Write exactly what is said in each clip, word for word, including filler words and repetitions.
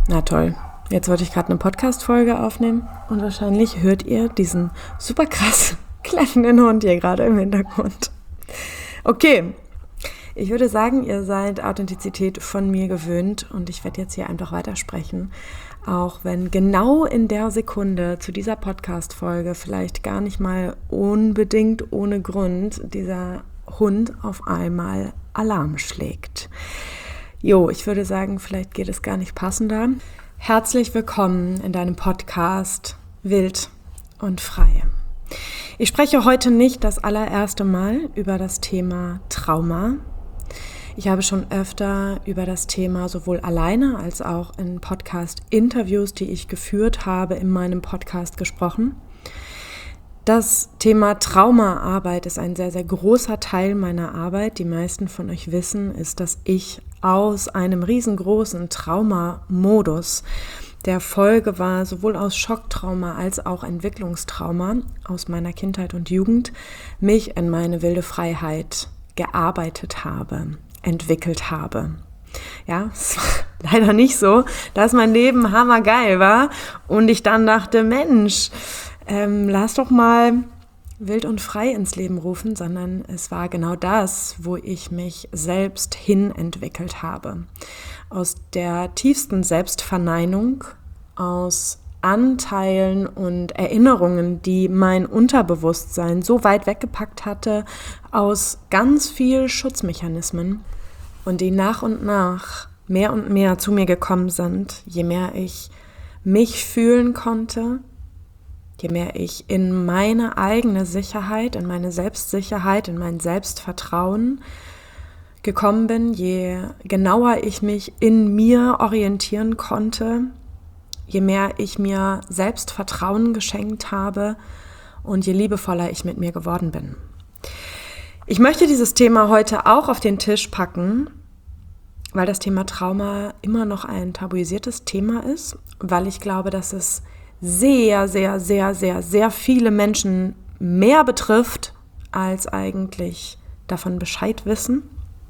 Na toll, jetzt wollte ich gerade eine Podcast-Folge aufnehmen und wahrscheinlich hört ihr diesen super krass kläffenden Hund hier gerade im Hintergrund. Okay, ich würde sagen, ihr seid Authentizität von mir gewöhnt und ich werde jetzt hier einfach weitersprechen, auch wenn genau in der Sekunde zu dieser Podcast-Folge vielleicht gar nicht mal unbedingt ohne Grund dieser Hund auf einmal Alarm schlägt. Jo, ich würde sagen, vielleicht geht es gar nicht passender. Herzlich willkommen in deinem Podcast Wild und Frei. Ich spreche heute nicht das allererste Mal über das Thema Trauma. Ich habe schon öfter über das Thema sowohl alleine als auch in Podcast-Interviews, die ich geführt habe, in meinem Podcast gesprochen. Das Thema Traumaarbeit ist ein sehr, sehr großer Teil meiner Arbeit. Die meisten von euch wissen, ist, dass ich aus einem riesengroßen Traumamodus, der Folge war sowohl aus Schocktrauma als auch Entwicklungstrauma aus meiner Kindheit und Jugend, mich in meine wilde Freiheit gearbeitet habe, entwickelt habe. Ja, es war leider nicht so, dass mein Leben hammergeil war und ich dann dachte, Mensch, ähm, lass doch mal wild und frei ins Leben rufen, sondern es war genau das, wo ich mich selbst hin entwickelt habe. Aus der tiefsten Selbstverneinung, aus Anteilen und Erinnerungen, die mein Unterbewusstsein so weit weggepackt hatte, aus ganz viel Schutzmechanismen und die nach und nach mehr und mehr zu mir gekommen sind, je mehr ich mich fühlen konnte, je mehr ich in meine eigene Sicherheit, in meine Selbstsicherheit, in mein Selbstvertrauen gekommen bin, je genauer ich mich in mir orientieren konnte, je mehr ich mir Selbstvertrauen geschenkt habe und je liebevoller ich mit mir geworden bin. Ich möchte dieses Thema heute auch auf den Tisch packen, weil das Thema Trauma immer noch ein tabuisiertes Thema ist, weil ich glaube, dass es sehr, sehr, sehr, sehr, sehr viele Menschen mehr betrifft, als eigentlich davon Bescheid wissen.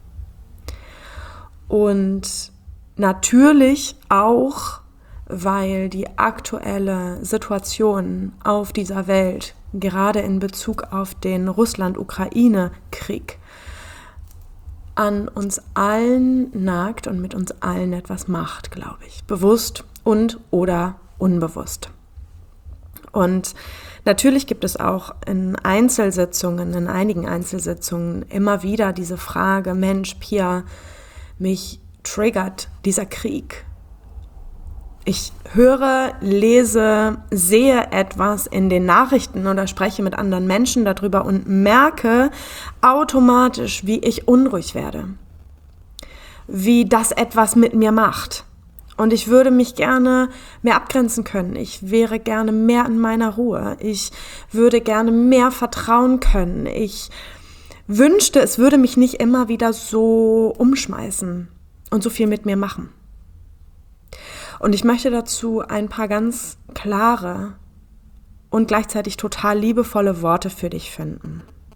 Und natürlich auch, weil die aktuelle Situation auf dieser Welt, gerade in Bezug auf den Russland-Ukraine-Krieg, an uns allen nagt und mit uns allen etwas macht, glaube ich. Bewusst und oder unbewusst. Und natürlich gibt es auch in Einzelsitzungen, in einigen Einzelsitzungen immer wieder diese Frage, Mensch, Pia, mich triggert dieser Krieg. Ich höre, lese, sehe etwas in den Nachrichten oder spreche mit anderen Menschen darüber und merke automatisch, wie ich unruhig werde, wie das etwas mit mir macht. Und ich würde mich gerne mehr abgrenzen können. Ich wäre gerne mehr in meiner Ruhe. Ich würde gerne mehr vertrauen können. Ich wünschte, es würde mich nicht immer wieder so umschmeißen und so viel mit mir machen. Und ich möchte dazu ein paar ganz klare und gleichzeitig total liebevolle Worte für dich finden.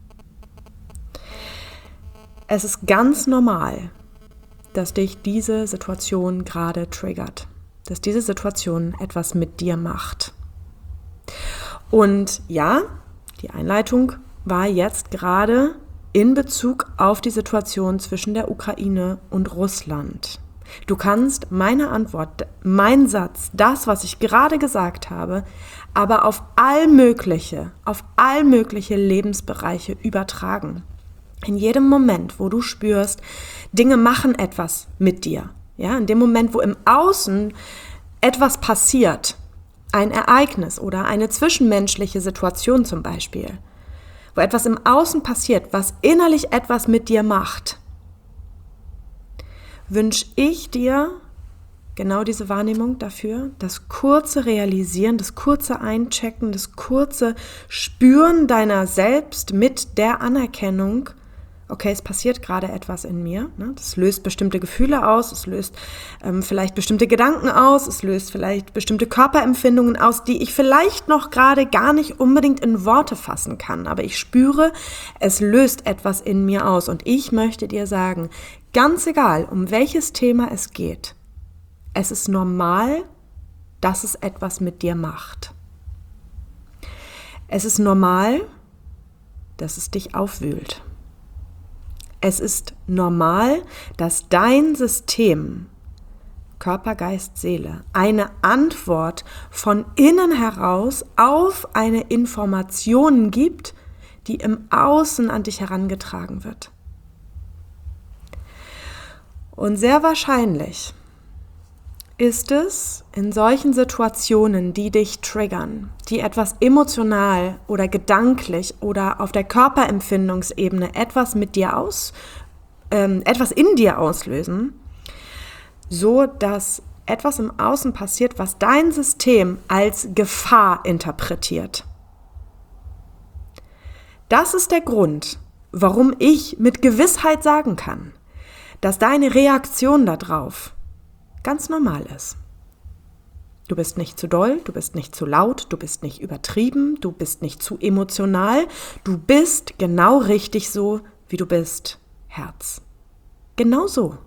Es ist ganz normal, dass dich diese Situation gerade triggert, dass diese Situation etwas mit dir macht. Und ja, die Einleitung war jetzt gerade in Bezug auf die Situation zwischen der Ukraine und Russland. Du kannst meine Antwort, mein Satz, das, was ich gerade gesagt habe, aber auf all mögliche, auf all mögliche Lebensbereiche übertragen. In jedem Moment, wo du spürst, Dinge machen etwas mit dir, ja, in dem Moment, wo im Außen etwas passiert, ein Ereignis oder eine zwischenmenschliche Situation zum Beispiel, wo etwas im Außen passiert, was innerlich etwas mit dir macht, wünsche ich dir genau diese Wahrnehmung dafür, das kurze Realisieren, das kurze Einchecken, das kurze Spüren deiner selbst mit der Anerkennung, okay, es passiert gerade etwas in mir, ne? Das löst bestimmte Gefühle aus, es löst ähm, vielleicht bestimmte Gedanken aus, es löst vielleicht bestimmte Körperempfindungen aus, die ich vielleicht noch gerade gar nicht unbedingt in Worte fassen kann, aber ich spüre, es löst etwas in mir aus und ich möchte dir sagen, ganz egal, um welches Thema es geht, Es ist normal, dass es etwas mit dir macht. Es ist normal, dass es dich aufwühlt. Es ist normal, dass dein System, Körper, Geist, Seele, eine Antwort von innen heraus auf eine Information gibt, die im Außen an dich herangetragen wird. Und sehr wahrscheinlich ist es in solchen Situationen, die dich triggern, die etwas emotional oder gedanklich oder auf der Körperempfindungsebene etwas mit dir aus, ähm, etwas in dir auslösen, so dass etwas im Außen passiert, was dein System als Gefahr interpretiert. Das ist der Grund, warum ich mit Gewissheit sagen kann, dass deine Reaktion darauf ganz normal ist. Du bist nicht zu doll, du bist nicht zu laut, du bist nicht übertrieben, du bist nicht zu emotional, du bist genau richtig so, wie du bist, Herz. Genau so.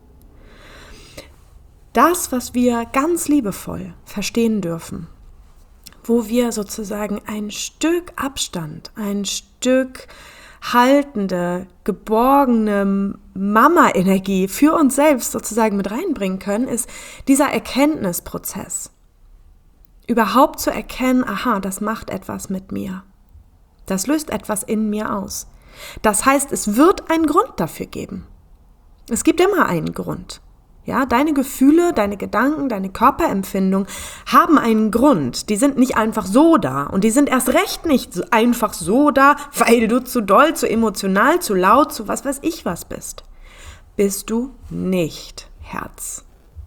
Das, was wir ganz liebevoll verstehen dürfen, wo wir sozusagen ein Stück Abstand, ein Stück haltende, geborgene Mama-Energie für uns selbst sozusagen mit reinbringen können, ist dieser Erkenntnisprozess. Überhaupt zu erkennen, aha, das macht etwas mit mir. Das löst etwas in mir aus. Das heißt, es wird einen Grund dafür geben. Es gibt immer einen Grund. Ja, deine Gefühle, deine Gedanken, deine Körperempfindung haben einen Grund. Die sind nicht einfach so da und die sind erst recht nicht einfach so da, weil du zu doll, zu emotional, zu laut, zu was weiß ich was bist. Bist du nicht, Herz.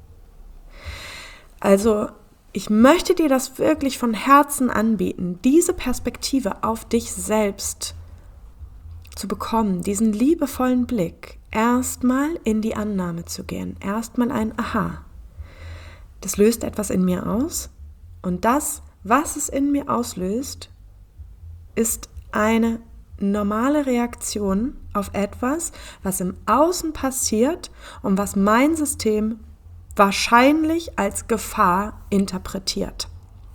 Also, ich möchte dir das wirklich von Herzen anbieten, diese Perspektive auf dich selbst zu bekommen, diesen liebevollen Blick, erstmal in die Annahme zu gehen, erstmal ein Aha. Das löst etwas in mir aus und das, was es in mir auslöst, ist eine normale Reaktion auf etwas, was im Außen passiert und was mein System wahrscheinlich als Gefahr interpretiert.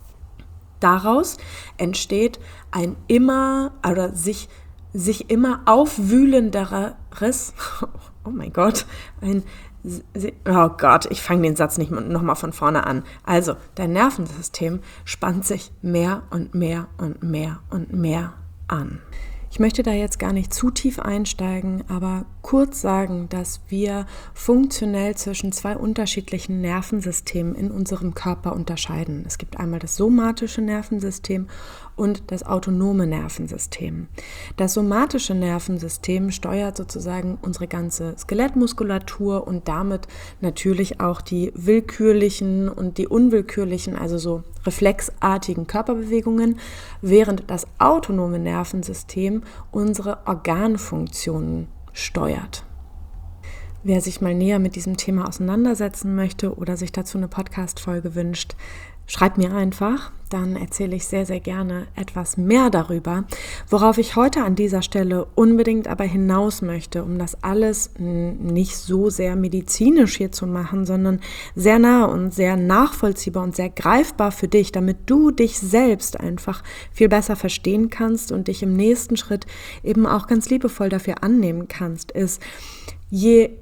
Daraus entsteht ein immer oder sich sich immer aufwühlenderes, oh mein Gott, ein, oh Gott, ich fange den Satz nicht nochmal von vorne an. Also, dein Nervensystem spannt sich mehr und mehr und mehr und mehr an. Ich möchte da jetzt gar nicht zu tief einsteigen, aber kurz sagen, dass wir funktionell zwischen zwei unterschiedlichen Nervensystemen in unserem Körper unterscheiden. Es gibt einmal das somatische Nervensystem und das autonome Nervensystem. Das somatische Nervensystem steuert sozusagen unsere ganze Skelettmuskulatur und damit natürlich auch die willkürlichen und die unwillkürlichen, also so reflexartigen Körperbewegungen, während das autonome Nervensystem unsere Organfunktionen steuert. Wer sich mal näher mit diesem Thema auseinandersetzen möchte oder sich dazu eine Podcast-Folge wünscht, schreibt mir einfach, dann erzähle ich sehr, sehr gerne etwas mehr darüber. Worauf ich heute an dieser Stelle unbedingt aber hinaus möchte, um das alles nicht so sehr medizinisch hier zu machen, sondern sehr nah und sehr nachvollziehbar und sehr greifbar für dich, damit du dich selbst einfach viel besser verstehen kannst und dich im nächsten Schritt eben auch ganz liebevoll dafür annehmen kannst, ist, je,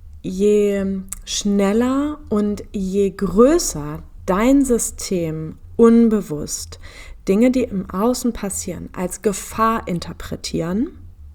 je schneller und je größer dein System unbewusst Dinge, die im Außen passieren, als Gefahr interpretieren,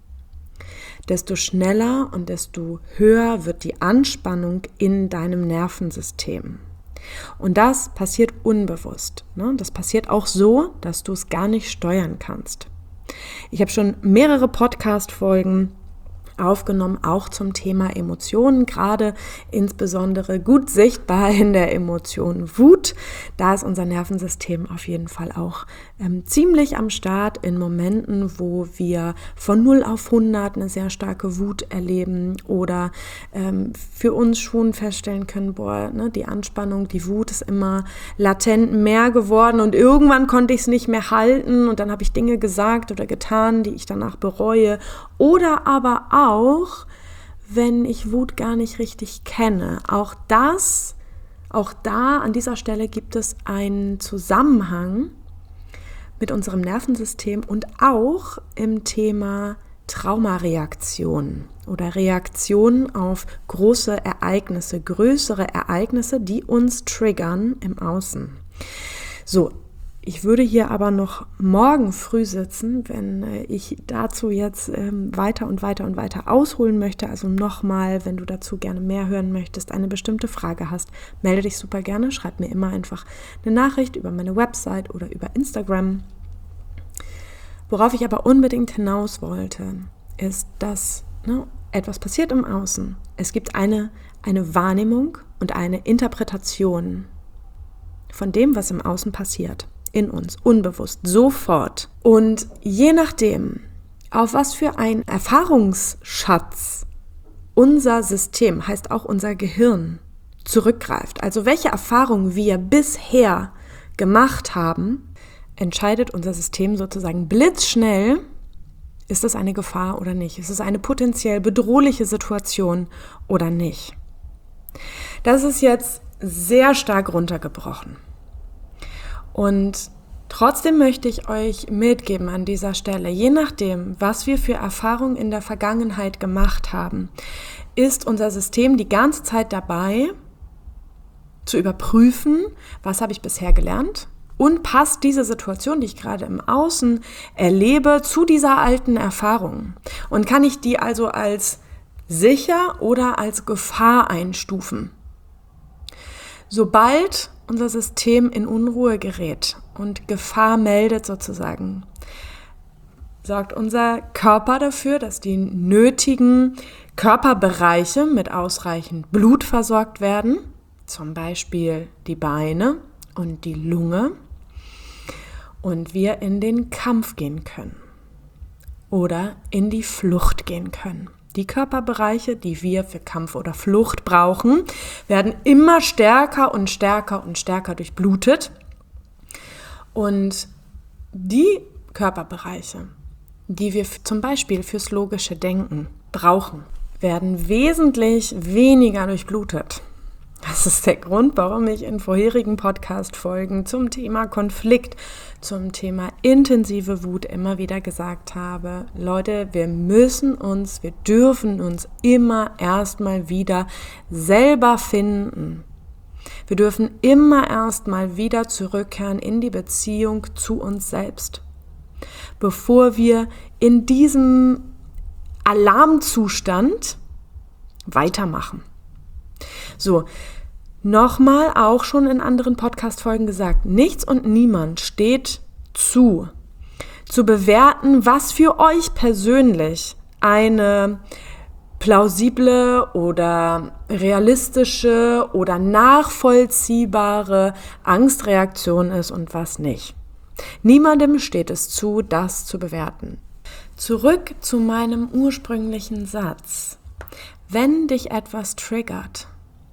desto schneller und desto höher wird die Anspannung in deinem Nervensystem. Und das passiert unbewusst. Ne? Das passiert auch so, dass du es gar nicht steuern kannst. Ich habe schon mehrere Podcast-Folgen aufgenommen, auch zum Thema Emotionen, gerade insbesondere gut sichtbar in der Emotion Wut. Da ist unser Nervensystem auf jeden Fall auch ähm, ziemlich am Start in Momenten, wo wir von null auf hundert eine sehr starke Wut erleben oder ähm, für uns schon feststellen können, boah, ne, die Anspannung, die Wut ist immer latent mehr geworden und irgendwann konnte ich es nicht mehr halten und dann habe ich Dinge gesagt oder getan, die ich danach bereue, oder aber auch, wenn ich Wut gar nicht richtig kenne. Auch das Auch da, an dieser Stelle, gibt es einen Zusammenhang mit unserem Nervensystem und auch im Thema Traumareaktionen oder Reaktionen auf große Ereignisse, größere Ereignisse, die uns triggern im Außen. So, ich würde hier aber noch morgen früh sitzen, wenn ich dazu jetzt ähm, weiter und weiter und weiter ausholen möchte. Also nochmal, wenn du dazu gerne mehr hören möchtest, eine bestimmte Frage hast, melde dich super gerne. Schreib mir immer einfach eine Nachricht über meine Website oder über Instagram. Worauf ich aber unbedingt hinaus wollte, ist, dass ne, etwas passiert im Außen. Es gibt eine, eine Wahrnehmung und eine Interpretation von dem, was im Außen passiert. In uns, unbewusst, sofort. Und je nachdem, auf was für ein Erfahrungsschatz unser System, heißt auch unser Gehirn, zurückgreift, also welche Erfahrungen wir bisher gemacht haben, entscheidet unser System sozusagen blitzschnell, ist es eine Gefahr oder nicht? Ist es eine potenziell bedrohliche Situation oder nicht? Das ist jetzt sehr stark runtergebrochen. Und trotzdem möchte ich euch mitgeben an dieser Stelle, je nachdem, was wir für Erfahrungen in der Vergangenheit gemacht haben, ist unser System die ganze Zeit dabei, zu überprüfen, was habe ich bisher gelernt und passt diese Situation, die ich gerade im Außen erlebe, zu dieser alten Erfahrung. Und kann ich die also als sicher oder als Gefahr einstufen? Sobald unser System in Unruhe gerät und Gefahr meldet sozusagen, sorgt unser Körper dafür, dass die nötigen Körperbereiche mit ausreichend Blut versorgt werden, zum Beispiel die Beine und die Lunge, und wir in den Kampf gehen können oder in die Flucht gehen können. Die Körperbereiche, die wir für Kampf oder Flucht brauchen, werden immer stärker und stärker und stärker durchblutet. Und die Körperbereiche, die wir zum Beispiel fürs logische Denken brauchen, werden wesentlich weniger durchblutet. Das ist der Grund, warum ich in vorherigen Podcast-Folgen zum Thema Konflikt, zum Thema intensive Wut immer wieder gesagt habe, Leute, wir müssen uns, wir dürfen uns immer erstmal wieder selber finden. Wir dürfen immer erstmal wieder zurückkehren in die Beziehung zu uns selbst, bevor wir in diesem Alarmzustand weitermachen. So, nochmal auch schon in anderen Podcast-Folgen gesagt, nichts und niemand steht zu, zu bewerten, was für euch persönlich eine plausible oder realistische oder nachvollziehbare Angstreaktion ist und was nicht. Niemandem steht es zu, das zu bewerten. Zurück zu meinem ursprünglichen Satz. Wenn dich etwas triggert,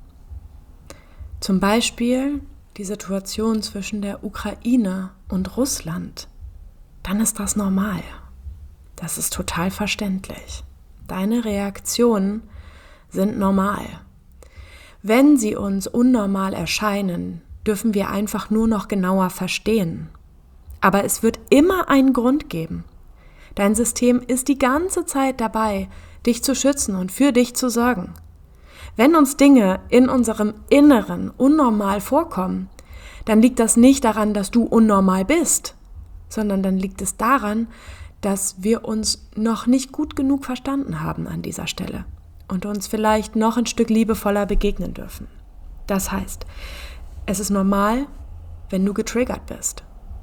zum Beispiel die Situation zwischen der Ukraine und Russland, dann ist das normal. Das ist total verständlich. Deine Reaktionen sind normal. Wenn sie uns unnormal erscheinen, dürfen wir einfach nur noch genauer verstehen. Aber es wird immer einen Grund geben. Dein System ist die ganze Zeit dabei, dich zu schützen und für dich zu sorgen. Wenn uns Dinge in unserem Inneren unnormal vorkommen, dann liegt das nicht daran, dass du unnormal bist, sondern dann liegt es daran, dass wir uns noch nicht gut genug verstanden haben an dieser Stelle und uns vielleicht noch ein Stück liebevoller begegnen dürfen. Das heißt, es ist normal, wenn du getriggert bist.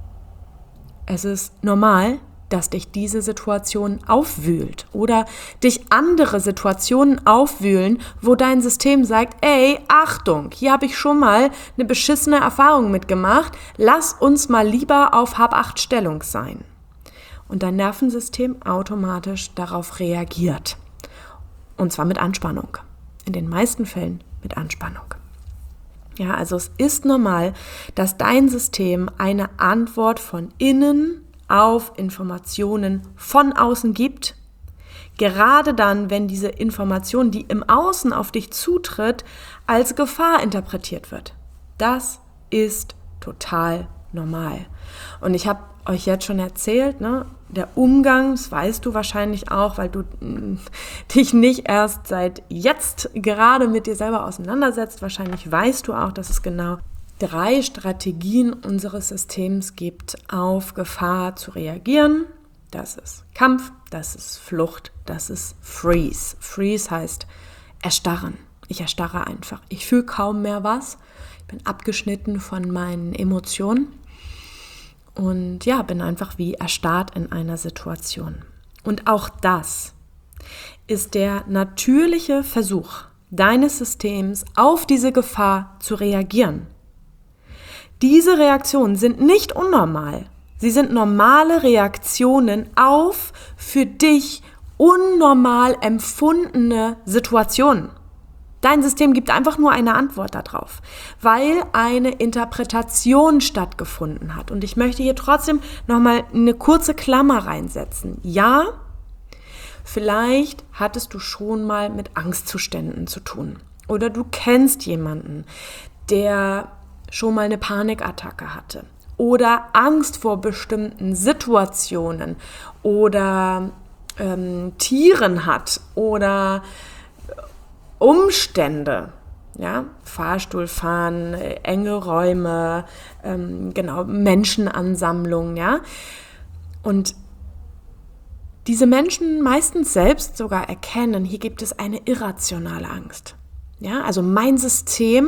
Es ist normal, dass dich diese Situation aufwühlt oder dich andere Situationen aufwühlen, wo dein System sagt, ey, Achtung, hier habe ich schon mal eine beschissene Erfahrung mitgemacht, lass uns mal lieber auf Hab-Acht-Stellung sein. Und dein Nervensystem automatisch darauf reagiert. Und zwar mit Anspannung. In den meisten Fällen mit Anspannung. Ja, also es ist normal, dass dein System eine Antwort von innen auf Informationen von außen gibt, gerade dann, wenn diese Information, die im Außen auf dich zutritt, als Gefahr interpretiert wird. Das ist total normal. Und ich habe euch jetzt schon erzählt, ne, der Umgang, das weißt du wahrscheinlich auch, weil du mh, dich nicht erst seit jetzt gerade mit dir selber auseinandersetzt. Wahrscheinlich weißt du auch, dass es genau drei Strategien unseres Systems gibt, auf Gefahr zu reagieren. Das ist Kampf, das ist Flucht, das ist Freeze. Freeze heißt erstarren. Ich erstarre einfach. Ich fühle kaum mehr was. Ich bin abgeschnitten von meinen Emotionen. Und ja, bin einfach wie erstarrt in einer Situation. Und auch das ist der natürliche Versuch deines Systems, auf diese Gefahr zu reagieren. Diese Reaktionen sind nicht unnormal. Sie sind normale Reaktionen auf für dich unnormal empfundene Situationen. Dein System gibt einfach nur eine Antwort darauf, weil eine Interpretation stattgefunden hat. Und ich möchte hier trotzdem nochmal eine kurze Klammer reinsetzen. Ja, vielleicht hattest du schon mal mit Angstzuständen zu tun. Oder du kennst jemanden, der schon mal eine Panikattacke hatte. Oder Angst vor bestimmten Situationen oder ähm, Tieren hat oder Umstände, ja, Fahrstuhl fahren, enge Räume, ähm, genau, Menschenansammlungen, ja. Und diese Menschen meistens selbst sogar erkennen, hier gibt es eine irrationale Angst. Ja, also mein System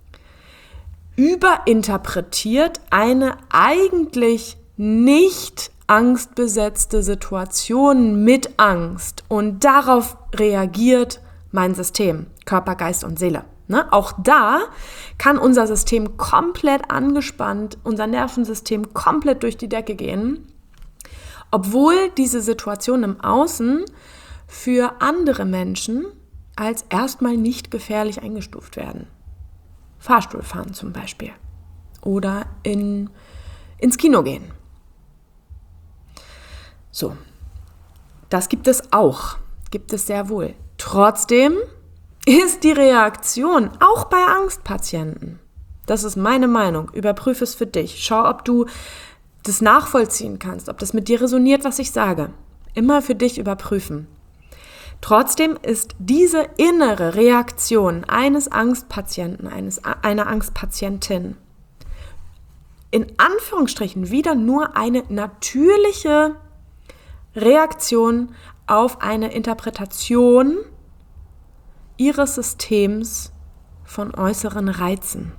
überinterpretiert eine eigentlich nicht angstbesetzte Situation mit Angst und darauf reagiert mein System, Körper, Geist und Seele. Ne? Auch da kann unser System komplett angespannt, unser Nervensystem komplett durch die Decke gehen, obwohl diese Situation im Außen für andere Menschen als erstmal nicht gefährlich eingestuft werden. Fahrstuhlfahren zum Beispiel oder in, ins Kino gehen. So, das gibt es auch, gibt es sehr wohl. Trotzdem ist die Reaktion auch bei Angstpatienten, das ist meine Meinung, überprüfe es für dich, schau, ob du das nachvollziehen kannst, ob das mit dir resoniert, was ich sage. Immer für dich überprüfen. Trotzdem ist diese innere Reaktion eines Angstpatienten, eines, einer Angstpatientin in Anführungsstrichen wieder nur eine natürliche Reaktion auf eine Interpretation ihres Systems von äußeren Reizen.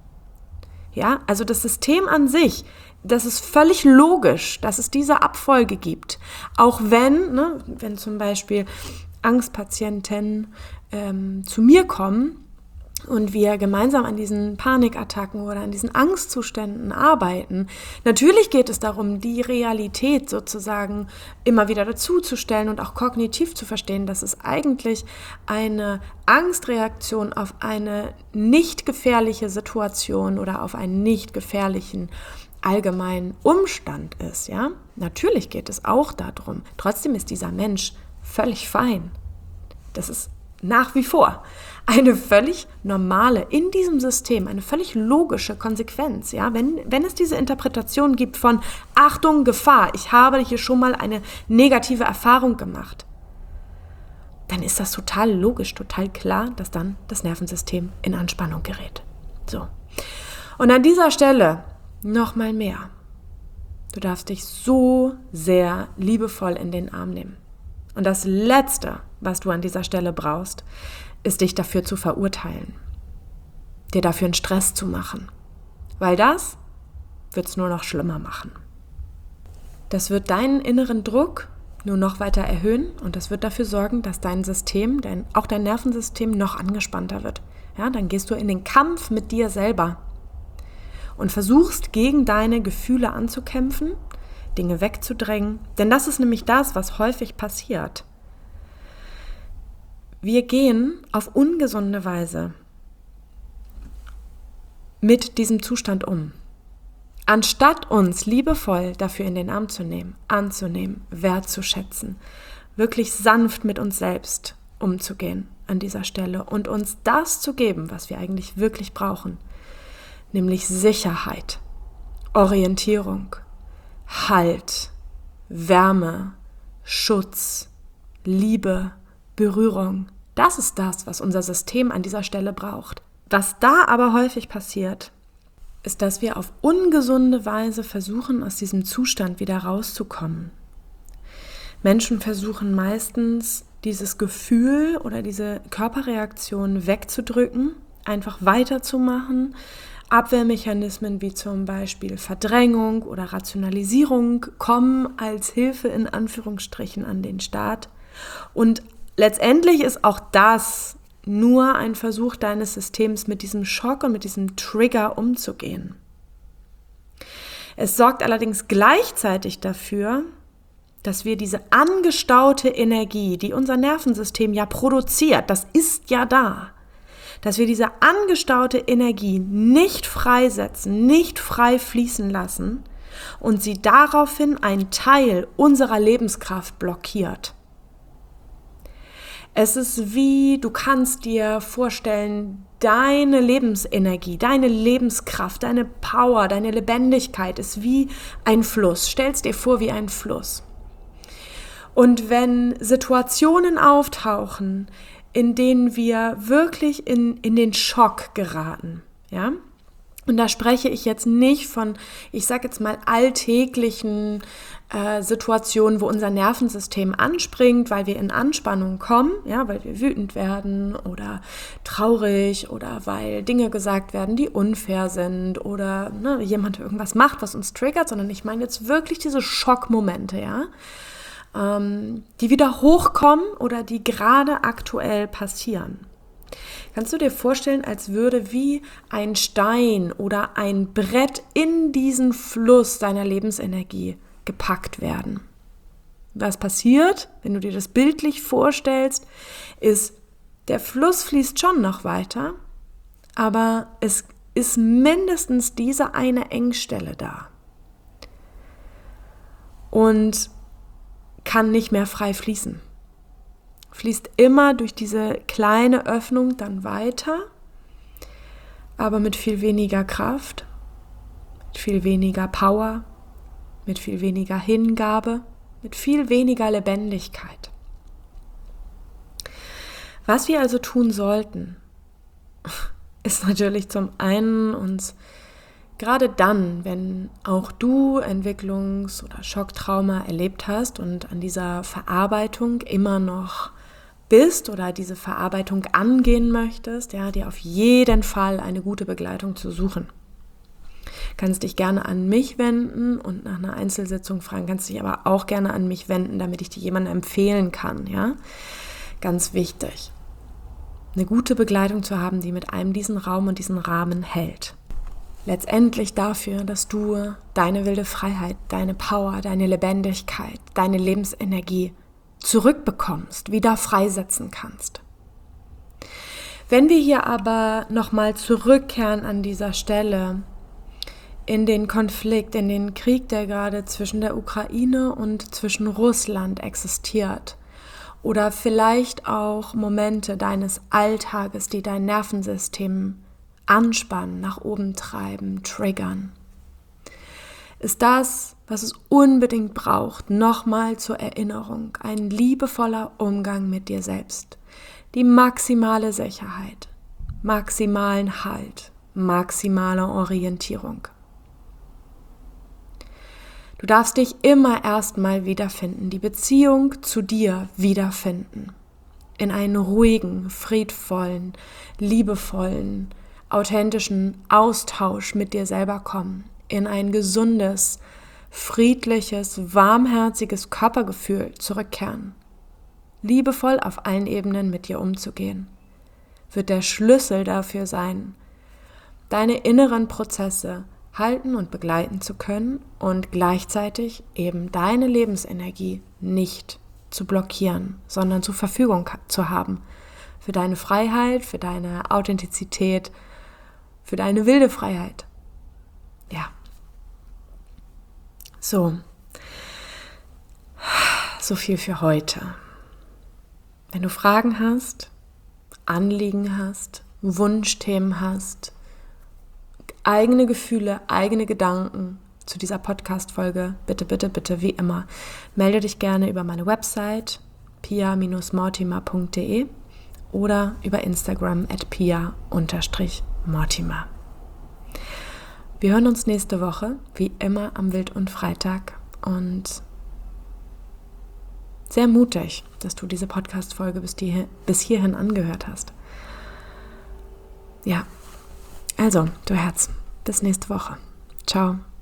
Ja, also das System an sich, das ist völlig logisch, dass es diese Abfolge gibt. Auch wenn, ne, wenn zum Beispiel Angstpatienten ähm, zu mir kommen und wir gemeinsam an diesen Panikattacken oder an diesen Angstzuständen arbeiten. Natürlich geht es darum, die Realität sozusagen immer wieder dazuzustellen und auch kognitiv zu verstehen, dass es eigentlich eine Angstreaktion auf eine nicht gefährliche Situation oder auf einen nicht gefährlichen allgemeinen Umstand ist. Ja? Natürlich geht es auch darum. Trotzdem ist dieser Mensch völlig fein. Das ist nach wie vor eine völlig normale, in diesem System, eine völlig logische Konsequenz. Ja? Wenn, wenn es diese Interpretation gibt von Achtung, Gefahr, ich habe hier schon mal eine negative Erfahrung gemacht, dann ist das total logisch, total klar, dass dann das Nervensystem in Anspannung gerät. So. Und an dieser Stelle noch mal mehr. Du darfst dich so sehr liebevoll in den Arm nehmen. Und das Letzte, was du an dieser Stelle brauchst, ist, dich dafür zu verurteilen, dir dafür einen Stress zu machen, weil das wird es nur noch schlimmer machen. Das wird deinen inneren Druck nur noch weiter erhöhen und das wird dafür sorgen, dass dein System, dein, auch dein Nervensystem noch angespannter wird. Ja, dann gehst du in den Kampf mit dir selber und versuchst, gegen deine Gefühle anzukämpfen, Dinge wegzudrängen, denn das ist nämlich das, was häufig passiert. Wir gehen auf ungesunde Weise mit diesem Zustand um. Anstatt uns liebevoll dafür in den Arm zu nehmen, anzunehmen, wertzuschätzen, wirklich sanft mit uns selbst umzugehen an dieser Stelle und uns das zu geben, was wir eigentlich wirklich brauchen. nämlich Sicherheit, Orientierung, Halt, Wärme, Schutz, Liebe, Berührung. Das ist das, was unser System an dieser Stelle braucht. Was da aber häufig passiert, ist, dass wir auf ungesunde Weise versuchen, aus diesem Zustand wieder rauszukommen. Menschen versuchen meistens, dieses Gefühl oder diese Körperreaktion wegzudrücken, einfach weiterzumachen. Abwehrmechanismen wie zum Beispiel Verdrängung oder Rationalisierung kommen als Hilfe in Anführungsstrichen an den Start. Und letztendlich ist auch das nur ein Versuch deines Systems, mit diesem Schock und mit diesem Trigger umzugehen. Es sorgt allerdings gleichzeitig dafür, dass wir diese angestaute Energie, die unser Nervensystem ja produziert, das ist ja da, dass wir diese angestaute Energie nicht freisetzen, nicht frei fließen lassen und sie daraufhin einen Teil unserer Lebenskraft blockiert. Es ist wie, du kannst dir vorstellen, deine Lebensenergie, deine Lebenskraft, deine Power, deine Lebendigkeit ist wie ein Fluss. Stell's dir vor wie ein Fluss. Und wenn Situationen auftauchen, in denen wir wirklich in, in den Schock geraten, ja, und da spreche ich jetzt nicht von, ich sage jetzt mal, alltäglichen äh, Situationen, wo unser Nervensystem anspringt, weil wir in Anspannung kommen, ja, weil wir wütend werden oder traurig oder weil Dinge gesagt werden, die unfair sind oder ne, jemand irgendwas macht, was uns triggert, sondern ich meine jetzt wirklich diese Schockmomente, ja, ähm, die wieder hochkommen oder die gerade aktuell passieren. Kannst du dir vorstellen, als würde wie ein Stein oder ein Brett in diesen Fluss deiner Lebensenergie gepackt werden? Was passiert, wenn du dir das bildlich vorstellst, ist, der Fluss fließt schon noch weiter, aber es ist mindestens diese eine Engstelle da und kann nicht mehr frei fließen. Fließt immer durch diese kleine Öffnung dann weiter, aber mit viel weniger Kraft, mit viel weniger Power, mit viel weniger Hingabe, mit viel weniger Lebendigkeit. Was wir also tun sollten, ist natürlich zum einen uns gerade dann, wenn auch du Entwicklungs- oder Schocktrauma erlebt hast und an dieser Verarbeitung immer noch bist oder diese Verarbeitung angehen möchtest, ja, dir auf jeden Fall eine gute Begleitung zu suchen. Kannst dich gerne an mich wenden und nach einer Einzelsitzung fragen, kannst dich aber auch gerne an mich wenden, damit ich dir jemanden empfehlen kann, ja. Ganz wichtig, eine gute Begleitung zu haben, die mit einem diesen Raum und diesen Rahmen hält. Letztendlich dafür, dass du deine wilde Freiheit, deine Power, deine Lebendigkeit, deine Lebensenergie zurückbekommst, wieder freisetzen kannst. Wenn wir hier aber nochmal zurückkehren an dieser Stelle in den Konflikt, in den Krieg, der gerade zwischen der Ukraine und zwischen Russland existiert, oder vielleicht auch Momente deines Alltages, die dein Nervensystem anspannen, nach oben treiben, triggern, ist das, was es unbedingt braucht, nochmal zur Erinnerung, ein liebevoller Umgang mit dir selbst, die maximale Sicherheit, maximalen Halt, maximale Orientierung. Du darfst dich immer erstmal wiederfinden, die Beziehung zu dir wiederfinden, in einen ruhigen, friedvollen, liebevollen, authentischen Austausch mit dir selber kommen, in ein gesundes, friedliches, warmherziges Körpergefühl zurückkehren, liebevoll auf allen Ebenen mit dir umzugehen, wird der Schlüssel dafür sein, deine inneren Prozesse halten und begleiten zu können und gleichzeitig eben deine Lebensenergie nicht zu blockieren, sondern zur Verfügung zu haben für deine Freiheit, für deine Authentizität, für deine wilde Freiheit. Ja. So. So viel für heute. Wenn du Fragen hast, Anliegen hast, Wunschthemen hast, eigene Gefühle, eigene Gedanken zu dieser Podcast-Folge, bitte, bitte, bitte, wie immer, melde dich gerne über meine Website pia Bindestrich mortimer punkt de oder über Instagram at pia Bindestrich mortimer. Wir hören uns nächste Woche, wie immer am Wild- und Freitag, und sehr mutig, dass du diese Podcast-Folge bis, die, bis hierhin angehört hast. Ja, also, du Herz, bis nächste Woche. Ciao.